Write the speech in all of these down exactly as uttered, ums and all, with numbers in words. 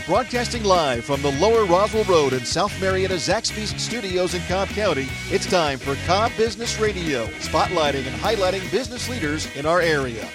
Broadcasting live from the Lower Roswell Road in South Marietta Zaxby's studios in Cobb County, it's time for Cobb Business Radio, spotlighting and highlighting business leaders in our area.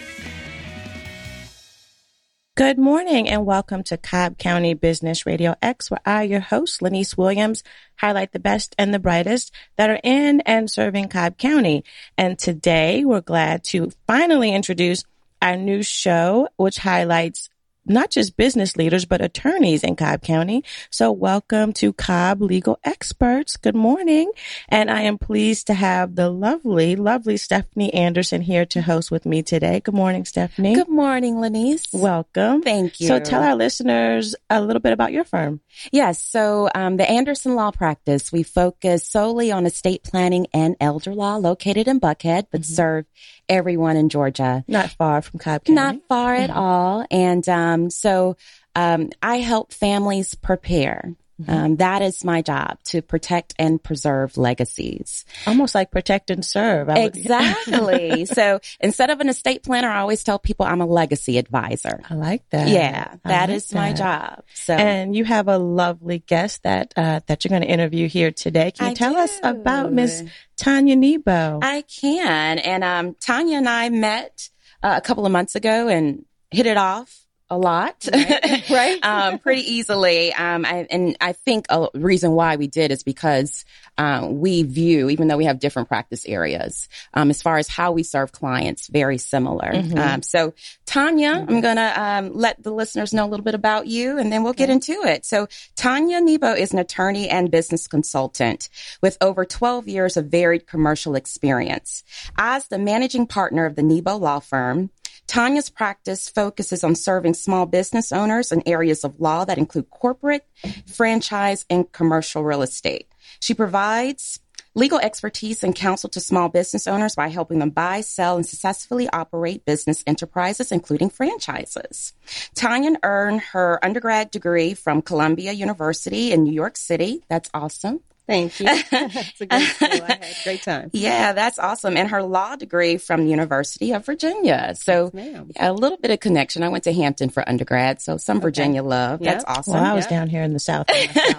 Good morning and welcome to Cobb County Business Radio X, where I, your host, Lanice Williams, highlight the best and the brightest that are in and serving Cobb County. And today we're glad to finally introduce our new show, which highlights not just business leaders, but attorneys in Cobb County. So welcome to Cobb Legal Experts. Good morning. And I am pleased to have the lovely, lovely Stephanie Anderson here to host with me today. Good morning, Stephanie. Good morning, Lanice. Welcome. Thank you. So tell our listeners a little bit about your firm. Yes. So um, the Anderson Law Practice, we focus solely on estate planning and elder law, located in Buckhead, but mm-hmm. serve everyone in Georgia. Not far from Cobb County. Not far mm-hmm. at all. And um, so um, I help families prepare. Mm-hmm. Um, that is my job, to protect and preserve legacies. Almost like protect and serve. I would... Exactly. So instead of an estate planner, I always tell people I'm a legacy advisor. I like that. Yeah, that like is that. my job. So, and you have a lovely guest that uh, that you're going to interview here today. Can you I tell do. us about Miss Tanya Nebo? I can. And um, Tanya and I met uh, a couple of months ago and hit it off a lot, right? right. um, pretty easily. Um, I, and I think a reason why we did is because um, we view, even though we have different practice areas, um, as far as how we serve clients, very similar. Mm-hmm. Um, so Tanya, mm-hmm. I'm going to um, let the listeners know a little bit about you, and then we'll okay. get into it. So Tanya Nebo is an attorney and business consultant with over twelve years of varied commercial experience. As the managing partner of the Nebo Law Firm, Tanya's practice focuses on serving small business owners in areas of law that include corporate, franchise, and commercial real estate. She provides legal expertise and counsel to small business owners by helping them buy, sell, and successfully operate business enterprises, including franchises. Tanya earned her undergrad degree from Columbia University in New York City. That's awesome. Thank you. It's a great school. I had a great time. Yeah, that's awesome. And her law degree from the University of Virginia. So yes, a little bit of connection. I went to Hampton for undergrad, so some okay. Virginia love. Yep. That's awesome. Well, I was yep. down here in the South.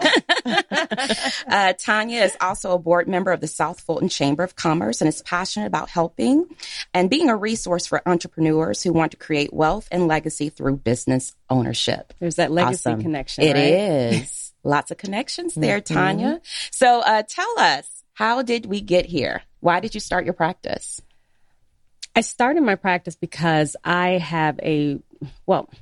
uh, Tanya is also a board member of the South Fulton Chamber of Commerce and is passionate about helping and being a resource for entrepreneurs who want to create wealth and legacy through business ownership. There's that legacy awesome. connection, It right? is. Lots of connections there, mm-hmm. Tanya. So uh, tell us, how did we get here? Why did you start your practice? I started my practice because I have a, well,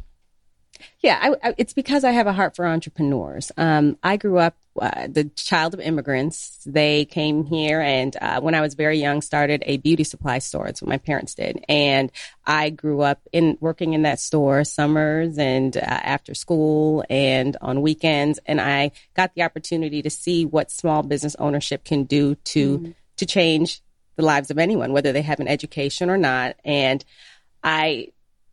yeah, I, I, it's because I have a heart for entrepreneurs. Um, I grew up uh, the child of immigrants. They came here and uh, when I was very young, started a beauty supply store. That's what my parents did. And I grew up in working in that store summers and uh, after school and on weekends. And I got the opportunity to see what small business ownership can do to mm. to change the lives of anyone, whether they have an education or not. And I...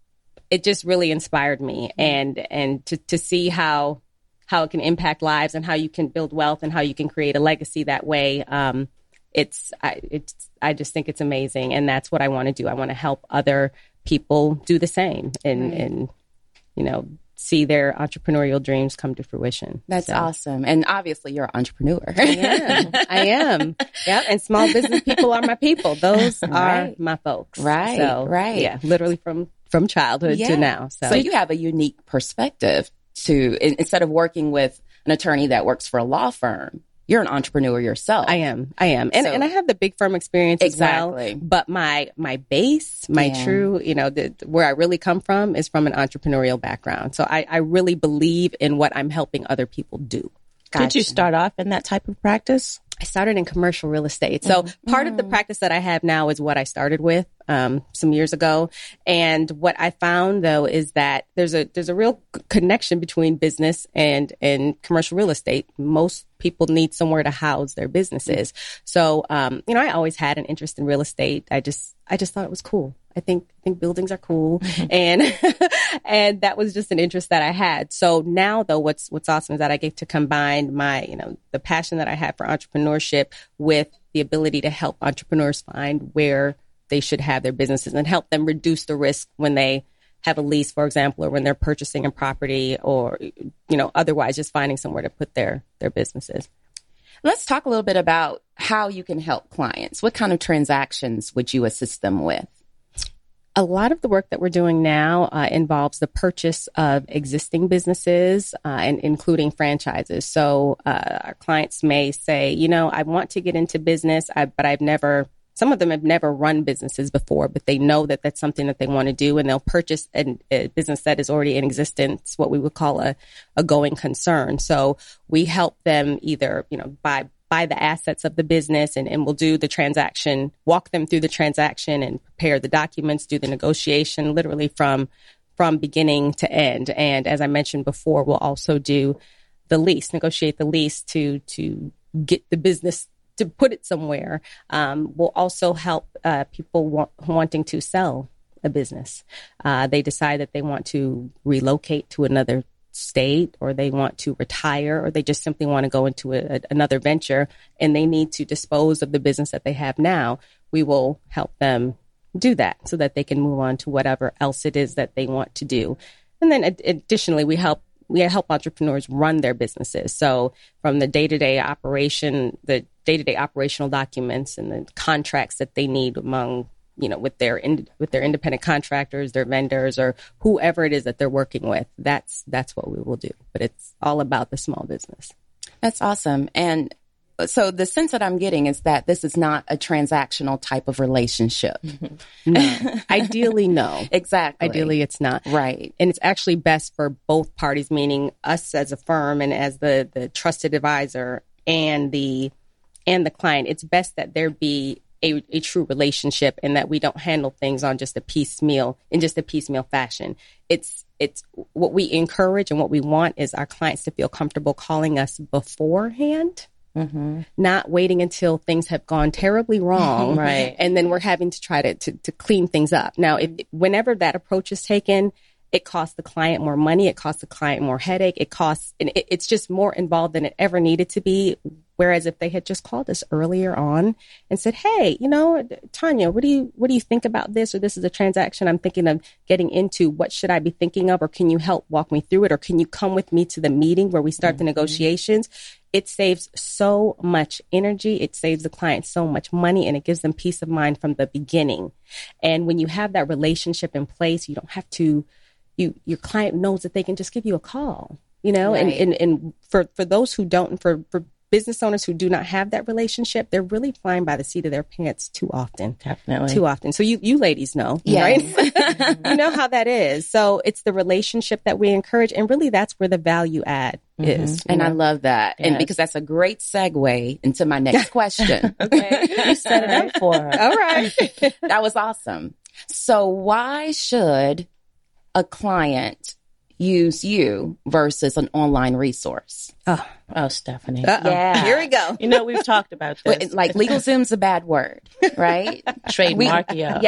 It just really inspired me, and and to, to see how how it can impact lives and how you can build wealth and how you can create a legacy that way. Um, it's I, it's I just think it's amazing, and that's what I want to do. I want to help other people do the same, and right. and you know see their entrepreneurial dreams come to fruition. That's so. Awesome, and obviously you're an entrepreneur. I am. I am. Yeah, and small business people are my people. Those right. are my folks. Right. So, right. Yeah. Literally from. From childhood yeah. to now. So. so you have a unique perspective to, instead of working with an attorney that works for a law firm, you're an entrepreneur yourself. I am. I am. And, so, and I have the big firm experience exactly. as well. But my, my base, my yeah. true, you know, the, where I really come from is from an entrepreneurial background. So I, I really believe in what I'm helping other people do. Gotcha. Did you start off in that type of practice? I started in commercial real estate. So mm-hmm. part of the practice that I have now is what I started with um, some years ago. And what I found, though, is that there's a there's a real connection between business and, and commercial real estate. Most people need somewhere to house their businesses. Mm-hmm. So, um, you know, I always had an interest in real estate. I just I just thought it was cool. I think I think buildings are cool, mm-hmm. and and that was just an interest that I had. So now, though, what's what's awesome is that I get to combine my, you know, the passion that I have for entrepreneurship with the ability to help entrepreneurs find where they should have their businesses and help them reduce the risk when they have a lease, for example, or when they're purchasing a property, or, you know, otherwise just finding somewhere to put their, their businesses. Let's talk a little bit about how you can help clients. What kind of transactions would you assist them with? A lot of the work that we're doing now uh, involves the purchase of existing businesses, uh, and including franchises. So uh, our clients may say, you know, I want to get into business, I, but I've never, some of them have never run businesses before, but they know that that's something that they want to do, and they'll purchase a, a business that is already in existence, what we would call a, a going concern. So we help them either, you know, buy buy the assets of the business, and, and we'll do the transaction, walk them through the transaction and prepare the documents, do the negotiation, literally from from beginning to end. And as I mentioned before, we'll also do the lease, negotiate the lease to to get the business, to put it somewhere. Um, we'll also help uh, people wa- wanting to sell a business. Uh, they decide that they want to relocate to another state, or they want to retire, or they just simply want to go into a, a, another venture, and they need to dispose of the business that they have now. We will help them do that so that they can move on to whatever else it is that they want to do. And then ad- additionally, we help we help entrepreneurs run their businesses. So from the day-to-day operation, the day-to-day operational documents and the contracts that they need among, you know, with their in, with their independent contractors, their vendors, or whoever it is that they're working with. That's that's what we will do. But it's all about the small business. That's awesome. And so the sense that I'm getting is that this is not a transactional type of relationship. No. Ideally, no. Exactly. Ideally, it's not. Right. And it's actually best for both parties, meaning us as a firm and as the, the trusted advisor and the and the client. It's best that there be A, a true relationship, and that we don't handle things on just a piecemeal, in just a piecemeal fashion. It's it's what we encourage and what we want is our clients to feel comfortable calling us beforehand, mm-hmm. not waiting until things have gone terribly wrong, right? And then we're having to try to to, to clean things up. Now, if, whenever that approach is taken, it costs the client more money. It costs the client more headache. It costs, and it, it's just more involved than it ever needed to be. Whereas if they had just called us earlier on and said, "Hey, you know, Tanya, what do you what do you think about this? Or this is a transaction I'm thinking of getting into. What should I be thinking of? Or can you help walk me through it? Or can you come with me to the meeting where we start mm-hmm. the negotiations?" It saves so much energy. It saves the client so much money, and it gives them peace of mind from the beginning. And when you have that relationship in place, you don't have to. You, your client knows that they can just give you a call, you know, right. and, and, and for, for those who don't, and for, for business owners who do not have that relationship, they're really flying by the seat of their pants too often. Definitely. Too often. So you, you ladies know, yes. right? You know how that is. So it's the relationship that we encourage. And really that's where the value add mm-hmm. is. And know? I love that. Yes. And because that's a great segue into my next question. Okay. You set it up for her. All right. That was awesome. So why should a client use you versus an online resource? Oh, oh Stephanie. Uh-oh. Yeah. Here we go. You know, we've talked about this. Like LegalZoom's a bad word, right? Trademark, we, yeah.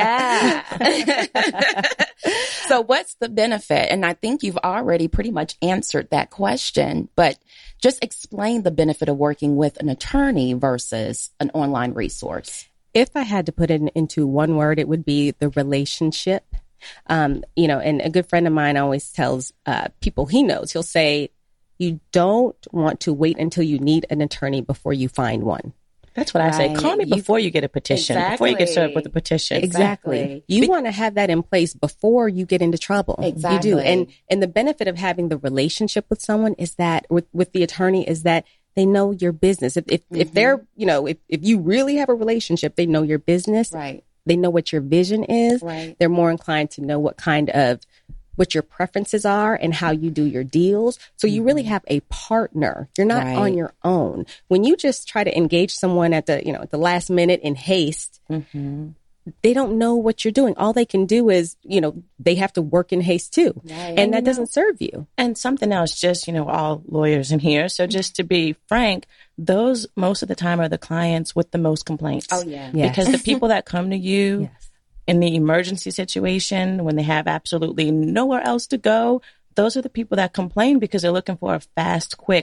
Yeah. So what's the benefit? And I think you've already pretty much answered that question, but just explain the benefit of working with an attorney versus an online resource. If I had to put it into one word, it would be the relationship. Um, you know, and a good friend of mine always tells uh, people he knows, he'll say, you don't want to wait until you need an attorney before you find one. That's what right. I say. Call me before you, you get a petition, exactly. before you get served with a petition. Exactly. exactly. You Be- want to have that in place before you get into trouble. Exactly. You do. And, and the benefit of having the relationship with someone is that, with, with the attorney, is that they know your business. If if, mm-hmm. if they're, you know, if, if you really have a relationship, they know your business. Right. They know what your vision is. Right. They're more inclined to know what kind of, what your preferences are and how you do your deals. So you mm-hmm. really have a partner. You're not right. on your own. When you just try to engage someone at the, you know, at the last minute in haste, mm-hmm. they don't know what you're doing. All they can do is, you know, they have to work in haste too. Right. And, and that doesn't know, serve you. And something else, just, you know, all lawyers in here. So just to be frank, those most of the time are the clients with the most complaints. Oh, yeah. Yes. Because the people that come to you yes. in the emergency situation, when they have absolutely nowhere else to go, those are the people that complain because they're looking for a fast, quick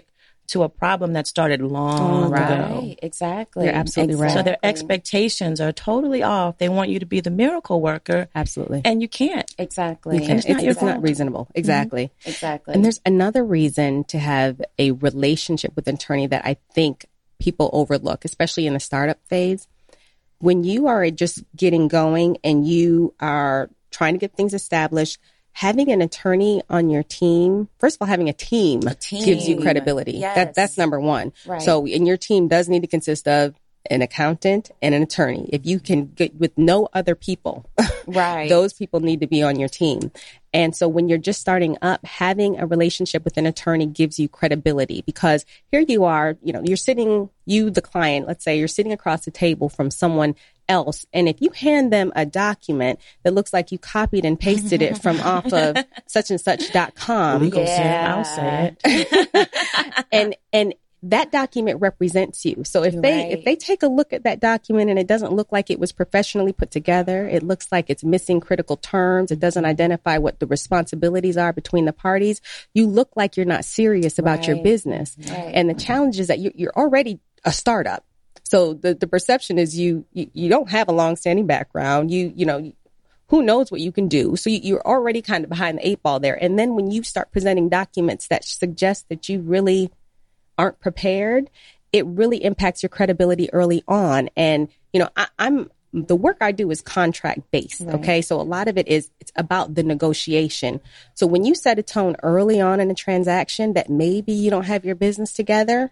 to a problem that started long right. ago. Exactly. You're absolutely exactly. right. So their expectations are totally off. They want you to be the miracle worker. Absolutely. And you can't. Exactly. You can't. it's not It's, your it's not fault. reasonable. Exactly. Exactly. And there's another reason to have a relationship with an attorney that I think people overlook, especially in the startup phase. When you are just getting going and you are trying to get things established, having an attorney on your team, first of all, having a team, A team. gives you credibility. Yes. That, that's number one. Right. So, and your team does need to consist of an accountant and an attorney. If you can get with no other people, Right. those people need to be on your team. And so when you're just starting up, having a relationship with an attorney gives you credibility, because here you are, you know, you're sitting, you, the client, let's say you're sitting across the table from someone else. And if you hand them a document that looks like you copied and pasted it from off of such and such dot com, Legal Yeah. term, I'll say it. and, and, that document represents you. So if they Right. if they take a look at that document and it doesn't look like it was professionally put together, it looks like it's missing critical terms, it doesn't identify what the responsibilities are between the parties, you look like you're not serious about your Right. business. Right. And the challenge is that you, you're already a startup. So the, the perception is you, you you don't have a long-standing background. You you know. Who knows what you can do? So you, you're already kind of behind the eight ball there. And then when you start presenting documents that suggest that you really aren't prepared, it really impacts your credibility early on. And, you know, I, I'm, the work I do is contract based. Right. Okay. So a lot of it is, it's about the negotiation. So when you set a tone early on in a transaction that maybe you don't have your business together,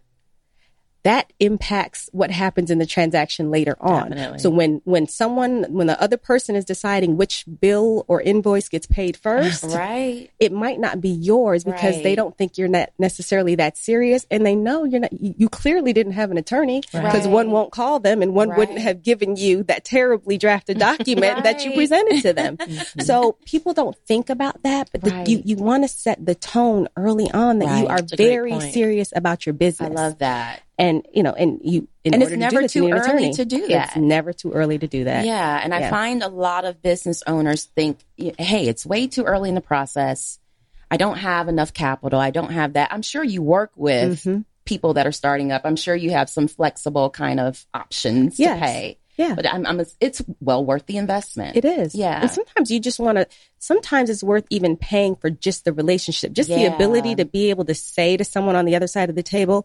that impacts what happens in the transaction later on. Definitely. So when, when someone, when the other person is deciding which bill or invoice gets paid first, Right. it might not be yours because Right. they don't think you're not necessarily that serious, and they know you're not, you, you clearly didn't have an attorney because Right. one won't call them and one Right. wouldn't have given you that terribly drafted document that you Right. presented to them. So people don't think about that, but the, Right. you, you want to set the tone early on that you Right. are That's a great very point. serious about your business. I love that. And, you know, and you, in And order it's to do never this, you too need an early attorney. to do It's that. never too early to do that. Yeah. And I Yeah. find a lot of business owners think, hey, it's way too early in the process. I don't have enough capital. I don't have that. I'm sure you work with Mhm. people that are starting up. I'm sure you have some flexible kind of options Yes. to pay. Yeah. But I'm, I'm, it's well worth the investment. It is. Yeah. And sometimes you just want to, sometimes it's worth even paying for just the relationship, just the Yeah. ability to be able to say to someone on the other side of the table,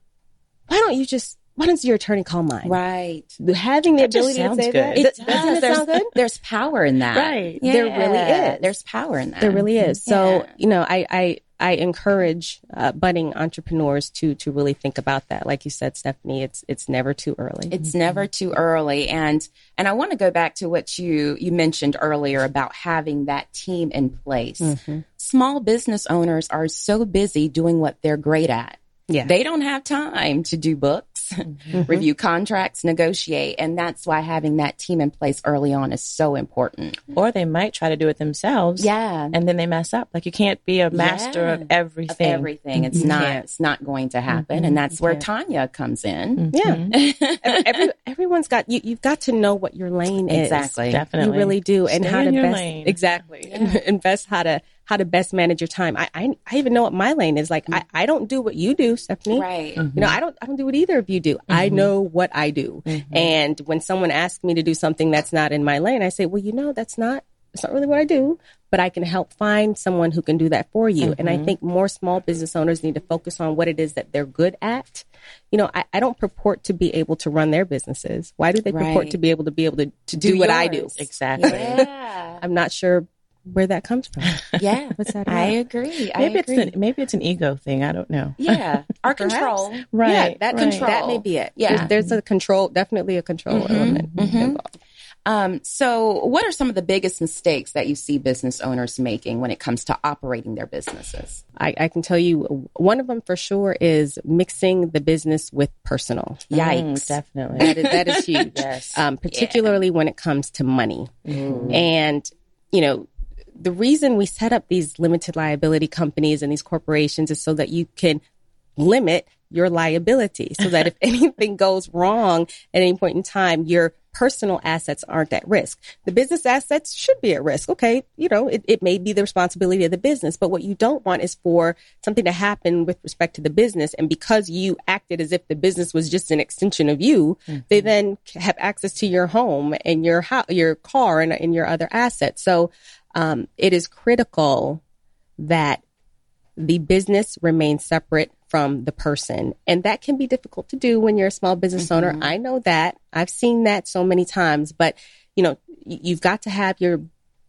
why don't you just, why doesn't your attorney call mine? Right. Having the That just ability to sounds say good. that. It Th- does. Doesn't it there's, sound good? there's power in that. Right. There really Yeah. is. There's power in that. There really is. So, Yeah. you know, I, I, I encourage uh, budding entrepreneurs to to really think about that. Like you said, Stephanie, it's it's never too early. It's never too early. And and I want to go back to what you you mentioned earlier about having that team in place. Mm-hmm. Small business owners are so busy doing what they're great at. Yeah. They don't have time to do books, review contracts, negotiate. And that's why having that team in place early on is so important. Or they might try to do it themselves. Yeah. And then they mess up. Like you can't be a master Yeah. of Of everything. everything. It's You not can't. it's not going to happen. And that's You where can't. Tanya comes in. Yeah. Every, everyone's got, you, you've got to know what your lane is. Exactly. Definitely. You really do. And Stay how in to your best, lane. exactly. Invest how to, how to best manage your time. I, I, I even know what my lane is. Like, I, I don't do what you do, Stephanie. Right. You know, I don't, I don't do what either of you do. I know what I do. And when someone asks me to do something that's not in my lane, I say, well, you know, that's not, it's not really what I do, but I can help find someone who can do that for you. And I think more small business owners need to focus on what it is that they're good at. You know, I, I don't purport to be able to run their businesses. Why do they purport Right. to be able to be able to, to do, what I do? yours. Exactly. Yeah. I'm not sure where that comes from. Yeah. What's that I about? agree. I Maybe agree. it's an, maybe it's an ego thing. I don't know. Yeah. Our Perhaps. control. Right. Yeah, that right. control. That may be it. Yeah. There's, there's a control, definitely a control element involved. Um, so what are some of the biggest mistakes that you see business owners making when it comes to operating their businesses? I, I can tell you one of them for sure is mixing the business with personal. Yikes. Mm, definitely. That is, that is huge. Yes. Um, particularly when it comes to money. And, you know, the reason we set up these limited liability companies and these corporations is so that you can limit your liability so that if anything goes wrong at any point in time, your personal assets aren't at risk. The business assets should be at risk. Okay, you know, it, it may be the responsibility of the business, but what you don't want is for something to happen with respect to the business. And because you acted as if the business was just an extension of you, mm-hmm. they then have access to your home and your ho- your car and, and your other assets. So um, it is critical that the business remains separate from the person. And that can be difficult to do when you're a small business mm-hmm. owner. I know that. I've seen that so many times. But, you know, you've got to have your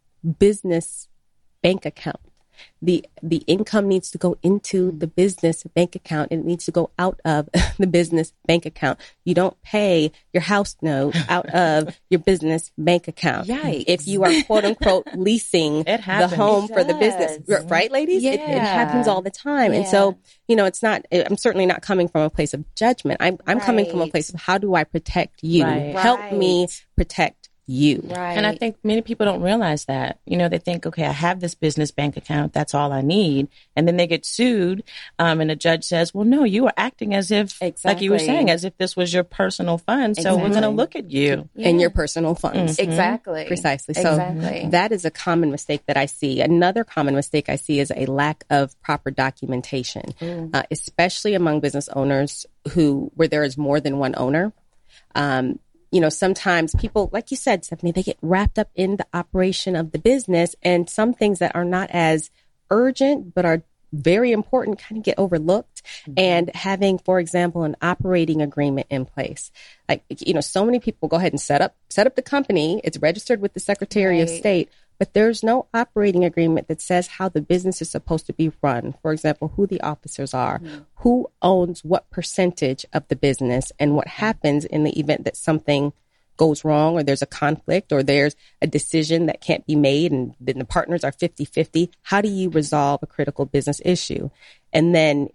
business bank account. The the income needs to go into the business bank account and it needs to go out of the business bank account. You don't pay your house note out of your business bank account. Yikes. If you are quote unquote leasing the home It for the business, right, ladies? Yeah. It, it happens all the time. Yeah. And so, you know, it's not, I'm certainly not coming from a place of judgment. I'm, I'm right. coming from a place of how do I protect you? Right. Help Right. me protect you. Right. And I think many people don't realize that. You know, they think, okay, I have this business bank account. That's all I need. And then they get sued. Um, and the judge says, well, no, you are acting as if, Exactly. like you were saying, as if this was your personal fund. So Exactly. we're going to look at you. Yeah. And your personal funds. Exactly. Precisely. So Exactly. that is a common mistake that I see. Another common mistake I see is a lack of proper documentation, uh, especially among business owners who, where there is more than one owner. Um, you know, sometimes people, like you said, Stephanie, they get wrapped up in the operation of the business, and some things that are not as urgent but are very important kind of get overlooked. Mm-hmm. And having, for example, an operating agreement in place. Like, you know, so many people go ahead and set up set up the company. It's registered with the Secretary Right. of State, but there's no operating agreement that says how the business is supposed to be run. For example, who the officers are, mm-hmm. who owns what percentage of the business, and what happens in the event that something goes wrong or there's a conflict or there's a decision that can't be made and then the partners are fifty-fifty. How do you resolve a critical business issue? And then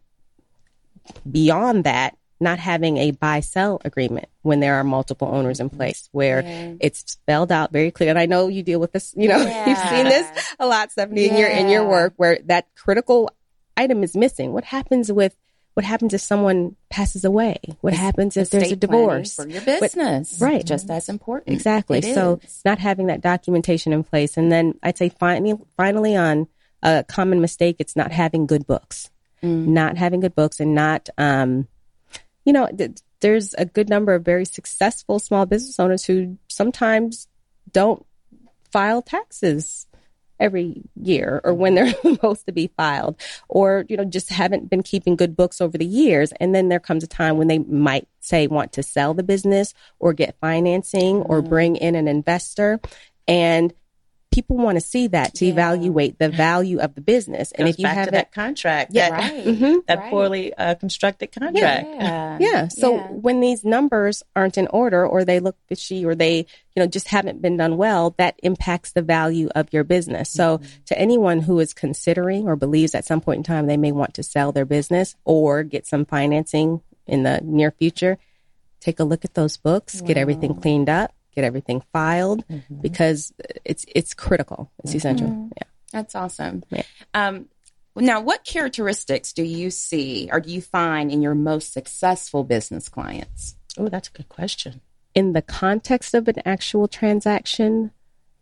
beyond that, not having a buy-sell agreement when there are multiple owners in place where Yeah. it's spelled out very clear. And I know you deal with this, you know, Yeah. you've seen this a lot, Stephanie, in your in your Yeah. work where that critical item is missing. What happens with What happens if someone passes away? What happens if there's a Estate divorce? planning for your business? What, right. Just as important. Exactly. It So is. not having that documentation in place. And then I'd say finally, finally on a common mistake, it's not having good books, Mm. not having good books and not, um, you know, th- there's a good number of very successful small business owners who sometimes don't file taxes every year or when they're supposed to be filed, or, you know, just haven't been keeping good books over the years. And then there comes a time when they might say want to sell the business or get financing mm-hmm. or bring in an investor. And people want to see that to Yeah. evaluate the value of the business. And Goes if you back have to that contract, Yeah. that, Right. Mhm. that Right. poorly uh, constructed contract. Yeah. Yeah. So Yeah. when these numbers aren't in order or they look fishy or they, you know, just haven't been done well, that impacts the value of your business. So Mm-hmm. to anyone who is considering or believes at some point in time they may want to sell their business or get some financing in the near future, take a look at those books, wow. get everything cleaned up, get everything filed mm-hmm. because it's it's critical. It's mm-hmm. essential. Yeah. That's awesome. Yeah. Um, now, what characteristics do you see or do you find in your most successful business clients? Oh, that's a good question. In the context of an actual transaction,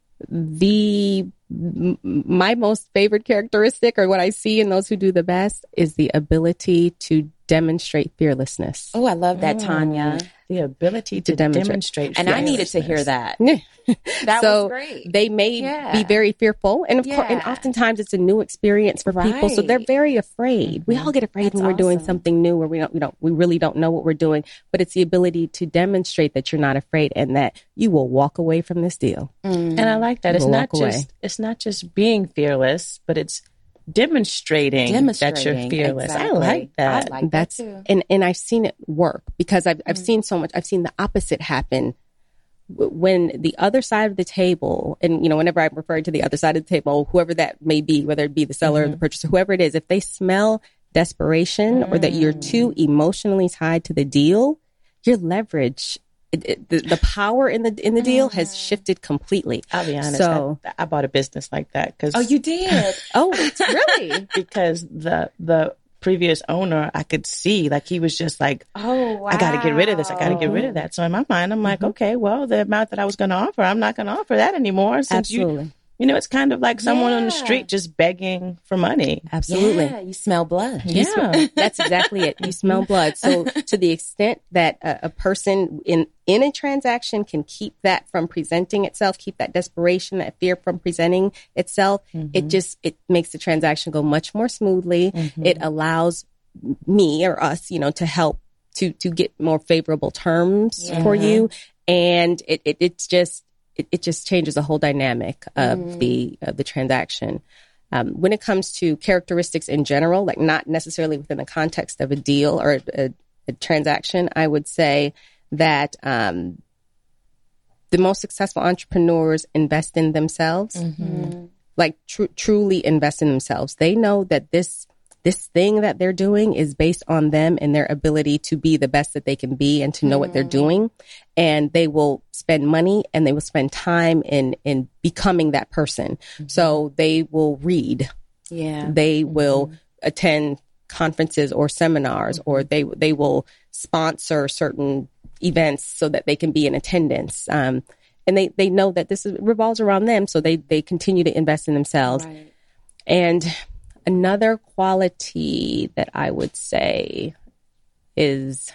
the m- my most favorite characteristic or what I see in those who do the best is the ability to demonstrate fearlessness. Oh, I love that, Mm. Tanya. The ability to, To demonstrate. demonstrate. And I needed to hear that. Yeah. That so was great. they may Yeah. be very fearful, and of course, and Yeah. oftentimes it's a new experience for people, so they're Right. very afraid. We all get afraid That's when we're doing awesome. something new, where we don't, we don't, we really don't know what we're doing. But it's the ability to demonstrate that you're not afraid and that you will walk away from this deal. Mm. And I like that. It's We'll not walk away. just it's not just being fearless, but it's demonstrating, that you're Demonstrating, fearless. I exactly. like that. I like That's that too. and and I've seen it work because I've I've Mm. seen so much. I've seen the opposite happen W- when the other side of the table, and you know, whenever I'm referring to the other side of the table, whoever that may be, whether it be the seller Mm-hmm. or the purchaser, whoever it is, if they smell desperation or that you're too emotionally tied to the deal, your leverage. It, it, the, the power in the in the deal has shifted completely. I'll be honest. So- I, I bought a business like that because Oh, you did? Oh, really? because the the previous owner, I could see like he was just like, oh, wow. I got to get rid of this. I got to get rid of that. So in my mind, I'm like, mm-hmm. okay, well, the amount that I was going to offer, I'm not going to offer that anymore. Since Absolutely. You, you know, it's kind of like someone yeah. on the street just begging for money. Absolutely. Yeah, you smell blood. Yeah. Smell, that's exactly it. You smell blood. So to the extent that a, a person in, in a transaction can keep that from presenting itself, keep that desperation, that fear from presenting itself, mm-hmm. it just, it makes the transaction go much more smoothly. Mm-hmm. It allows me or us, you know, to help to, to get more favorable terms yeah. for you. And it, it it's just, It, it just changes the whole dynamic of mm. the of the transaction. Um, when it comes to characteristics in general, like not necessarily within the context of a deal or a, a, a transaction, I would say that um, the most successful entrepreneurs invest in themselves, mm-hmm. like tr- truly invest in themselves. They know that this this thing that they're doing is based on them and their ability to be the best that they can be and to know mm. what they're doing. And they will spend money and they will spend time in, in becoming that person. Mm-hmm. So they will read. Yeah. They mm-hmm. will attend conferences or seminars, mm-hmm. or they, they will sponsor certain events so that they can be in attendance. Um, and they, they know that this is, revolves around them. So they, they continue to invest in themselves. Right. And another quality that I would say is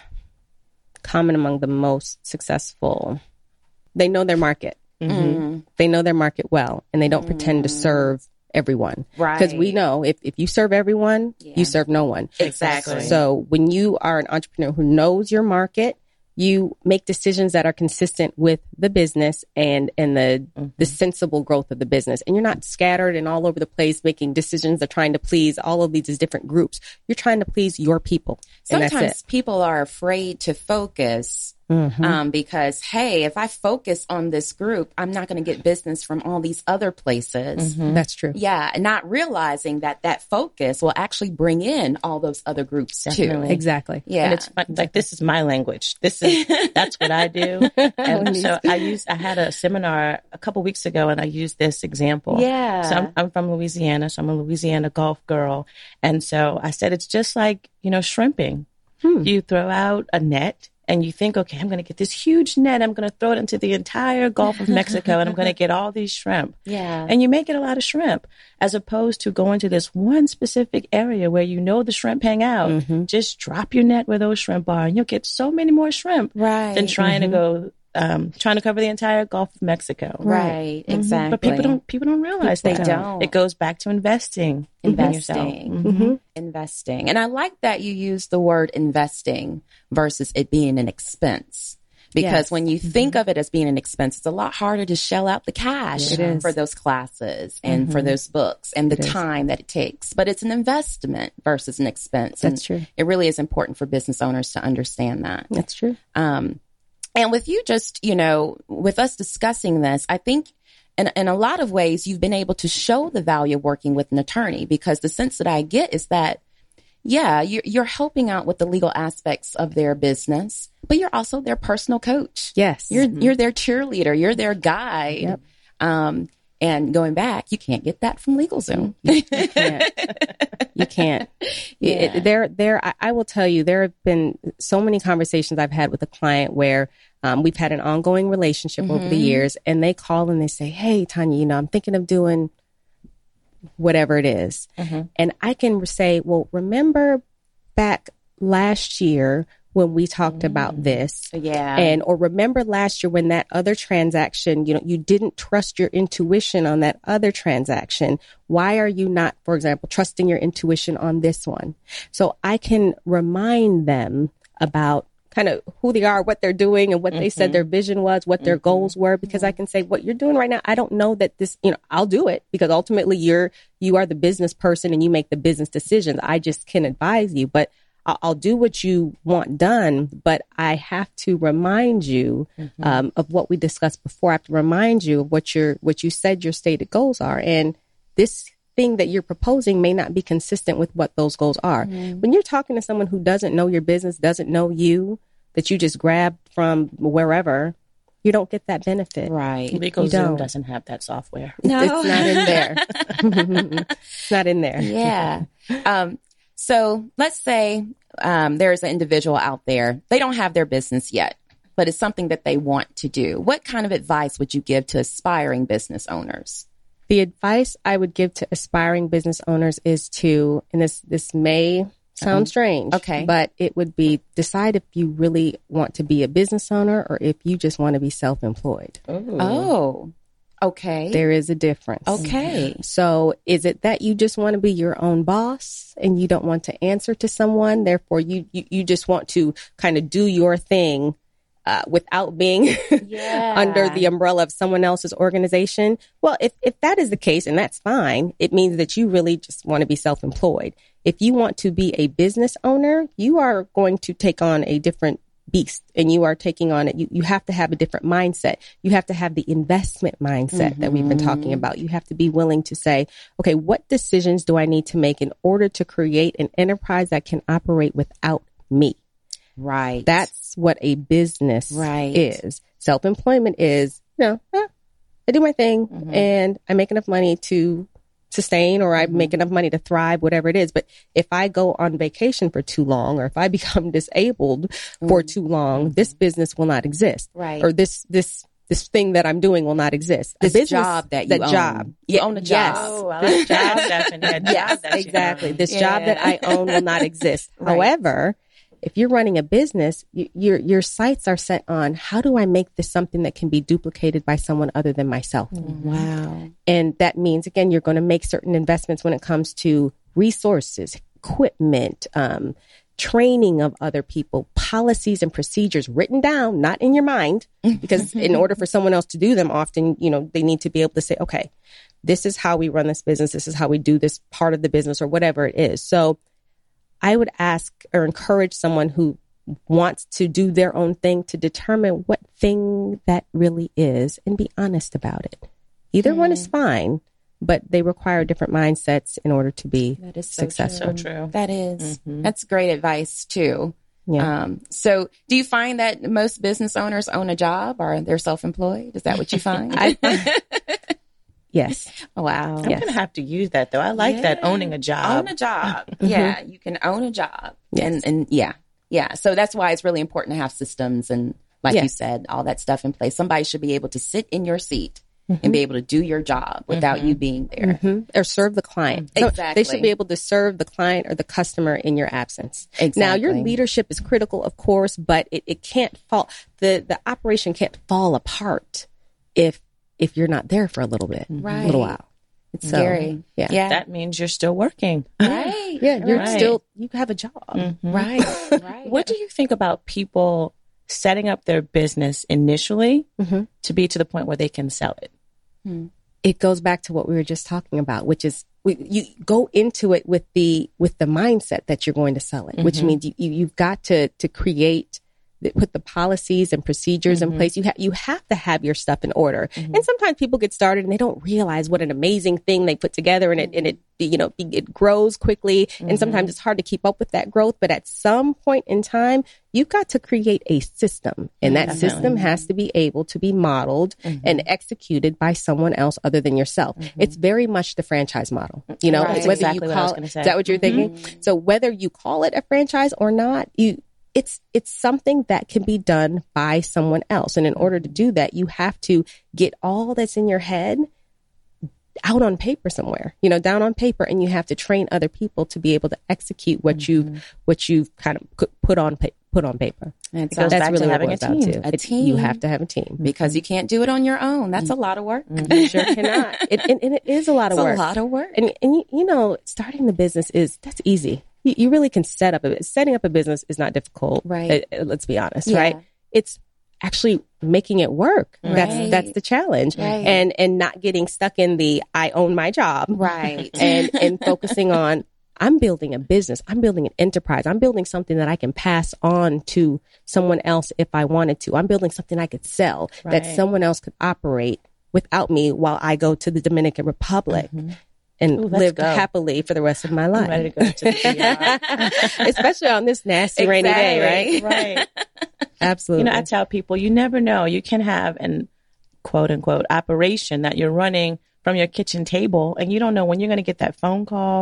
common among the most successful, they know their market. Mm-hmm. They know their market well, and they don't mm-hmm. pretend to serve everyone. Right. Because we know if, if you serve everyone, yeah. you serve no one. Exactly. So when you are an entrepreneur who knows your market, you make decisions that are consistent with the business and, and the, mm-hmm. the sensible growth of the business. And you're not scattered and all over the place making decisions that are trying to please all of these different groups. You're trying to please your people. Sometimes people are afraid to focus mm-hmm. um, because, hey, if I focus on this group, I'm not going to get business from all these other places. Mm-hmm. That's true. Yeah. And not realizing that that focus will actually bring in all those other groups Definitely. too. Exactly. Yeah. And it's fun, like, this is my language. This is, that's what I do. And so I used, I had a seminar a couple weeks ago and I used this example. Yeah. So I'm, I'm from Louisiana. So I'm a Louisiana Gulf girl. And so I said, it's just like, you know, shrimping. Hmm. You throw out a net and you think, okay, I'm going to get this huge net. I'm going to throw it into the entire Gulf of Mexico and I'm going to get all these shrimp. Yeah. And you may get a lot of shrimp as opposed to going to this one specific area where you know the shrimp hang out. Mm-hmm. Just drop your net where those shrimp are and you'll get so many more shrimp right. than trying mm-hmm. to go Um, trying to cover the entire Gulf of Mexico. Right, mm-hmm. exactly. But people don't people don't realize they that. don't. It goes back to investing. Investing. In mm-hmm. Investing. And I like that you use the word investing versus it being an expense. Because yes. when you mm-hmm. think of it as being an expense, it's a lot harder to shell out the cash yeah. for those classes and mm-hmm. for those books and the it time is. that it takes. But it's an investment versus an expense. That's and true. It really is important for business owners to understand that. That's true. Um, And with you just, you know, with us discussing this, I think in, in a lot of ways, you've been able to show the value of working with an attorney because the sense that I get is that, yeah, you're, you're helping out with the legal aspects of their business, but you're also their personal coach. Yes. You're, mm-hmm. you're their cheerleader. You're their guide. Yep. Um, and going back, you can't get that from LegalZoom. You can't. You can't. Yeah. It, there, there. I, I will tell you, there have been so many conversations I've had with a client where um, we've had an ongoing relationship mm-hmm. over the years, and they call and they say, "Hey, Tanya, you know, I'm thinking of doing whatever it is," mm-hmm. and I can say, "Well, remember back last year." When we talked mm. about this. Yeah. And, or remember last year when that other transaction, you know, you didn't trust your intuition on that other transaction. Why are you not, for example, trusting your intuition on this one? So I can remind them about kind of who they are, what they're doing and what mm-hmm. they said their vision was, what their mm-hmm. goals were, because mm-hmm. I can say what you're doing right now. I don't know that this, you know, I'll do it because ultimately you're, you are the business person and you make the business decisions. I just can advise you, but I'll do what you want done, but I have to remind you mm-hmm. um, of what we discussed before. I have to remind you of what your what you said your stated goals are. And this thing that you're proposing may not be consistent with what those goals are. Mm-hmm. When you're talking to someone who doesn't know your business, doesn't know you, that you just grabbed from wherever, you don't get that benefit. Right. LegalZoom doesn't have that software. No. It's not in there. It's not in there. Yeah. Um, So let's say um, there's an individual out there. They don't have their business yet, but it's something that they want to do. What kind of advice would you give to aspiring business owners? The advice I would give to aspiring business owners is to, and this, this may sound um, strange, okay, but it would be decide if you really want to be a business owner or if you just want to be self-employed. Ooh. Oh, okay. There is a difference. Okay. So is it that you just want to be your own boss and you don't want to answer to someone? Therefore, you, you, you just want to kind of do your thing Uh, without being yeah. under the umbrella of someone else's organization. Well, if, if that is the case, and that's fine, it means that you really just want to be self-employed. If you want to be a business owner, you are going to take on a different beast and you are taking on it. You, you have to have a different mindset. You have to have the investment mindset mm-hmm. that we've been talking about. You have to be willing to say, okay, what decisions do I need to make in order to create an enterprise that can operate without me? Right. That's what a business right. is. Self-employment is, you know, eh, I do my thing mm-hmm. and I make enough money to sustain or I mm-hmm. make enough money to thrive, whatever it is. But if I go on vacation for too long or if I become disabled mm-hmm. for too long, mm-hmm. this business will not exist. Right. Or this, this, this thing that I'm doing will not exist. This a business, job that you that own. job. You own a job. Yes. Oh, I like job definition. Yes, job exactly. This yeah. job that I own will not exist. Right. However, if you're running a business, you, your your sights are set on how do I make this something that can be duplicated by someone other than myself? Wow. And that means, again, you're going to make certain investments when it comes to resources, equipment, um, training of other people, policies and procedures written down, not in your mind, because in order for someone else to do them, often, you know, they need to be able to say, okay, this is how we run this business. This is how we do this part of the business or whatever it is. So I would ask or encourage someone who wants to do their own thing to determine what thing that really is and be honest about it. Either mm. one is fine, but they require different mindsets in order to be that is so successful. True. So true. That is. Mm-hmm. That's great advice too. Yeah. Um, so do you find that most business owners own a job or they're self-employed? Is that what you find? I, Yes. Wow. I'm yes. going to have to use that though. I like yeah. that, owning a job. Own a job. Mm-hmm. Yeah. You can own a job. Yes. And, and yeah. Yeah. So that's why it's really important to have systems and like yes. you said, all that stuff in place. Somebody should be able to sit in your seat mm-hmm. and be able to do your job without mm-hmm. you being there. Mm-hmm. Or serve the client. So exactly. they should be able to serve the client or the customer in your absence. Exactly. Now, your leadership is critical, of course, but it, it can't fall, the, the operation can't fall apart if, if you're not there for a little bit, right. a little while. It's so, scary. Yeah. yeah. That means you're still working. Right. Yeah. You're right. still, you have a job. Mm-hmm. Right. Right. What do you think about people setting up their business initially mm-hmm. to be to the point where they can sell it? Hmm. It goes back to what we were just talking about, which is we, you go into it with the, with the mindset that you're going to sell it, mm-hmm. which means you, you, you've got to, to create put the policies and procedures mm-hmm. in place. You have you have to have your stuff in order. Mm-hmm. And sometimes people get started and they don't realize what an amazing thing they put together, and it and it you know it grows quickly. Mm-hmm. And sometimes it's hard to keep up with that growth. But at some point in time, you've got to create a system, and that Definitely. system has to be able to be modeled mm-hmm. and executed by someone else other than yourself. Mm-hmm. It's very much the franchise model. You know, right. whether exactly you call it, is that what you're mm-hmm. thinking? So whether you call it a franchise or not, you. It's it's something that can be done by someone else. And in order to do that, you have to get all that's in your head out on paper somewhere, you know, down on paper. And you have to train other people to be able to execute what mm-hmm. you've what you've kind of put on pa- put on paper. And it goes that's back really to having a team. Too. A it, team. You have to have a team. Because you can't do it on your own. That's mm-hmm. a lot of work. Mm-hmm. You sure cannot. It, and, and it is a lot of it's work. a lot of work. And, and you, you know, starting the business is, that's easy. You, you really can set up a, setting up a business is not difficult. Right. Uh, let's be honest, yeah. right? It's actually making it work. Right. That's, that's the challenge. Right. And, and not getting stuck in the, I own my job. Right. And, and focusing on, I'm building a business. I'm building an enterprise. I'm building something that I can pass on to someone else if I wanted to. I'm building something I could sell right. that someone else could operate without me while I go to the Dominican Republic. Mm-hmm. And Ooh, live go. happily for the rest of my life. I'm ready to go to the Especially on this nasty exactly. rainy day, right? Right. Absolutely. You know, I tell people, you never know. You can have an quote unquote operation that you're running from your kitchen table, and you don't know when you're going to get that phone call.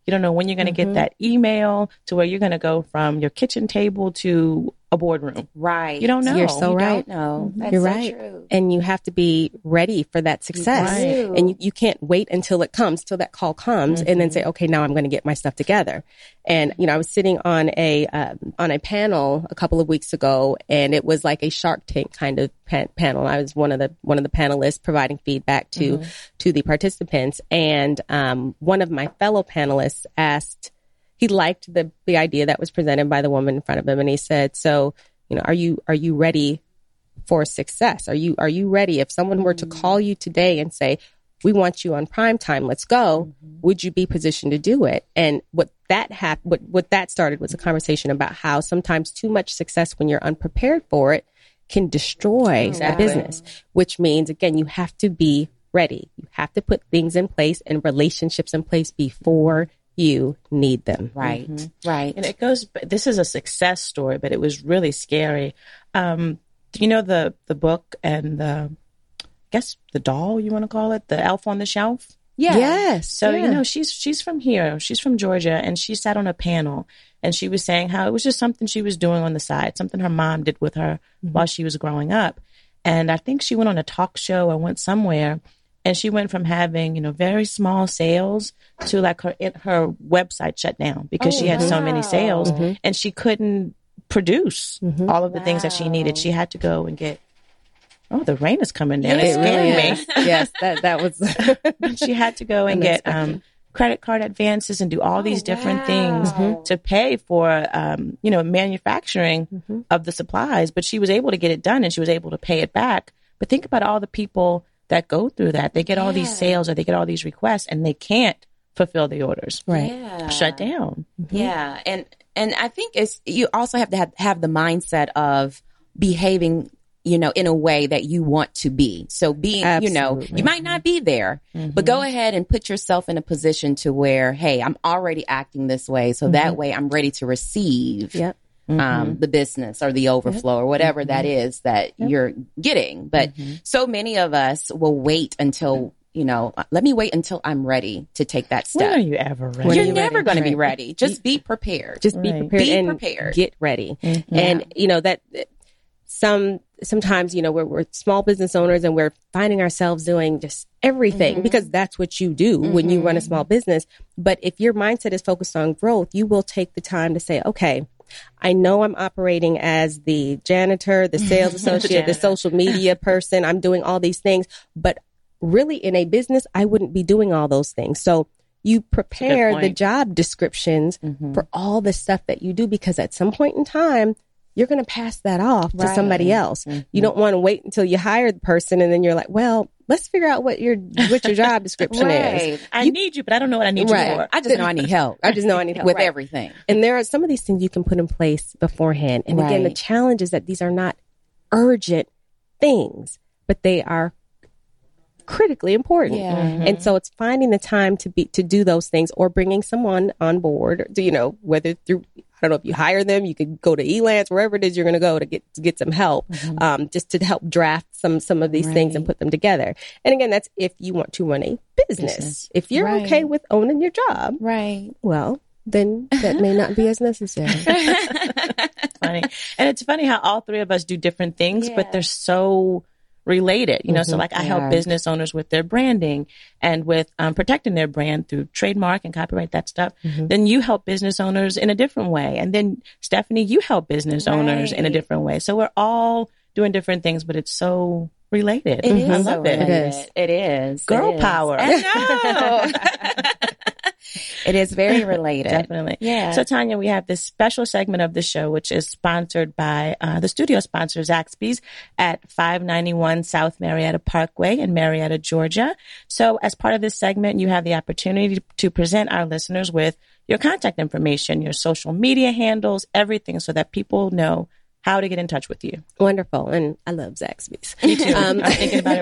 You don't know when you're going to Mm-hmm. get that email to where you're going to go from your kitchen table to a boardroom. Right. You don't know. You're so You right. don't know. That's You're so right. true. And you have to be ready for that success. Right. And you, you can't wait until it comes, till that call comes, and then say, okay, now I'm going to get my stuff together. And, you know, I was sitting on a, um, on a panel a couple of weeks ago, and it was like a Shark Tank kind of pa- panel. I was one of the, one of the panelists providing feedback to, to the participants. And, um, one of my fellow panelists asked, he liked the, the idea that was presented by the woman in front of him. And he said, so, you know, are you, are you ready for success? Are you, are you ready? If someone were to call you today and say, we want you on prime time, let's go, mm-hmm. would you be positioned to do it? And what that hap- what, what that started was a conversation about how sometimes too much success when you're unprepared for it can destroy Exactly. a business, which means, again, you have to be ready. You have to put things in place and relationships in place before you need them. Right. Mm-hmm. Right. And it goes, this is a success story, but it was really scary. Um, do you know the, the book and the, I guess the doll, you want to call it, the Elf on the Shelf? Yeah. Yes. So, yeah. you know, she's, she's from here. She's from Georgia, and she sat on a panel and she was saying how it was just something she was doing on the side, something her mom did with her mm-hmm. while she was growing up. And I think she went on a talk show or went somewhere, and she went from having, you know, very small sales to like her, her website shut down because Oh, she had so wow. many sales Mm-hmm. and she couldn't produce Mm-hmm. all of the things that she needed. She had to go and get, oh, the rain is coming down. It Yeah. scared me. is. Yes, that, that was. She had to go and get Unexpected. um, credit card advances and do all these different wow. things Mhm. to pay for, um, you know, manufacturing Mm-hmm. of the supplies. But she was able to get it done and she was able to pay it back. But think about all the people that go through that. They get all these Yeah. sales or they get all these requests and they can't fulfill the orders. Right. Yeah. Shut down. Yeah. And, and I think it's, you also have to have, have the mindset of behaving, you know, in a way that you want to be. So being, you know, Absolutely. you might not be there, but go ahead and put yourself in a position to where, hey, I'm already acting this way. So that way I'm ready to receive Yep. um, the business or the overflow or whatever that is that you're getting. But so many of us will wait until, you know, let me wait until I'm ready to take that When are step. you ever ready? When are You're you never ready? going to be Right. ready. Just be prepared. Just be Right. prepared Be and prepared. get ready. Mhm. And, you know, that some, sometimes, you know, we're, we're small business owners and we're finding ourselves doing just everything because that's what you do when you run a small business. But if your mindset is focused on growth, you will take the time to say, okay, I know I'm operating as the janitor, the sales associate, the social media person. I'm doing all these things, but really in a business, I wouldn't be doing all those things. So you prepare the point. job descriptions for all the stuff that you do, because at some point in time, you're going to pass that off to Right. somebody else. You don't want to wait until you hire the person and then you're like, well, let's figure out what your what your job description is. Right. I need you, but I don't know what I need Right. you for. I just know I need help I just know I need help. with Right. everything. And there are some of these things you can put in place beforehand. And again, the Right. challenge is that these are not urgent things, but they are critically important. Yeah. And so it's finding the time to be to do those things, or bringing someone on board, to, you know, whether through, I don't know if you hire them, you could go to Elance, wherever it is you're going to go to get to get some help, um, just to help draft some some of these things and put them together. And again, that's if you want to run a business. Business. If you're Right. okay with owning your job, Right. well, then that may not be as necessary. Funny. And it's funny how all three of us do different things, Yeah. but they're so related, you know. So like I help Yeah. business owners with their branding and with um, protecting their brand through trademark and copyright, that stuff. Then you help business owners in a different way. And then Stephanie, you help business owners in a Right. different way. So we're all doing different things, but it's so related. It is. I so love it. related. It is. It is. Girl It is. power. I know. It is very related. Definitely. Yeah. So, Tanya, we have this special segment of the show, which is sponsored by uh, the studio sponsor, Zaxby's, at five ninety-one South Marietta Parkway in Marietta, Georgia. So, as part of this segment, you have the opportunity to present our listeners with your contact information, your social media handles, everything, so that people know how to get in touch with you. Wonderful. And I love Zaxby's. Me too. Um, I'm thinking about it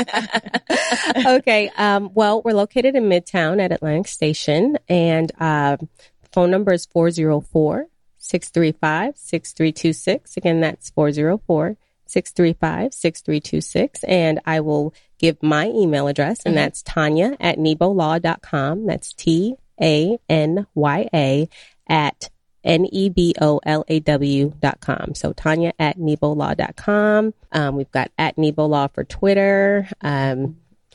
right now. Okay. Um, well, we're located in Midtown at Atlantic Station, and uh, phone number is four oh four, six three five, six three two six. Again, that's four oh four, six three five, six three two six. And I will give my email address, and that's Tanya at nebo law dot com. That's T A N Y A at N E B O L A W dot com. So Tanya at nebolaw dot com. Um, we've got at nebolaw for Twitter. Um,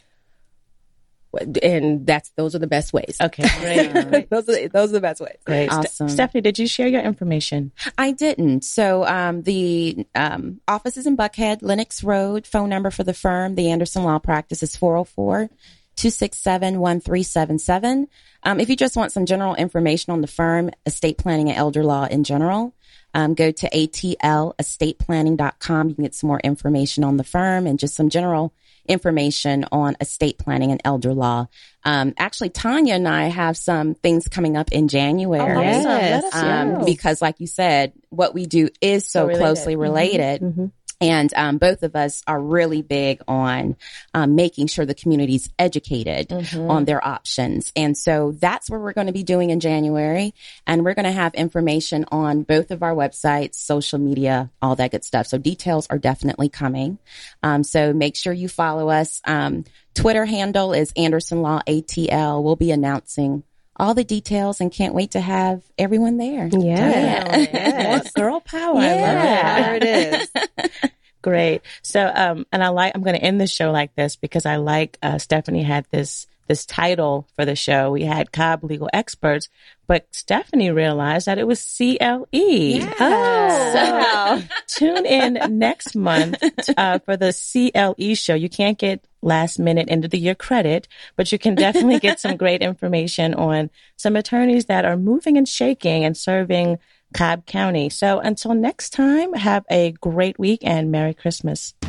and that's, those are the best ways. Okay, great. those are, those are the best ways. Great. Awesome. Ste- Stephanie, did you share your information? I didn't. So um, the um, office is in Buckhead, Lenox Road. Phone number for the firm, the Anderson Law Practice, is four oh four, two six seven, one three seven seven. Um, if you just want some general information on the firm, estate planning and elder law in general, um, go to A T L estate planning dot com. You can get some more information on the firm and just some general information on estate planning and elder law. Um, actually, Tanya and I have some things coming up in January. Oh, Yes. Let us um, know. because like you said, what we do is so, So related. closely related. Mm-hmm. And um, both of us are really big on um, making sure the community's educated Mhm. on their options. And so that's what we're going to be doing in January. And we're going to have information on both of our websites, social media, all that good stuff. So details are definitely coming. Um, so make sure you follow us. Um, Twitter handle is Anderson Law A T L. We'll be announcing all the details and can't wait to have everyone there. Yeah. Yes. Girl power. I love Yeah. it. There it is. Great. So, um, and I like, I'm going to end the show like this because I like, uh, Stephanie had this, this title for the show. We had Cobb Legal Experts, but Stephanie realized that it was C L E. Oh. So tune in next month, uh, for the C L E show. You can't get last minute end of the year credit, but you can definitely get some great information on some attorneys that are moving and shaking and serving Cobb County. So until next time, have a great week and Merry Christmas.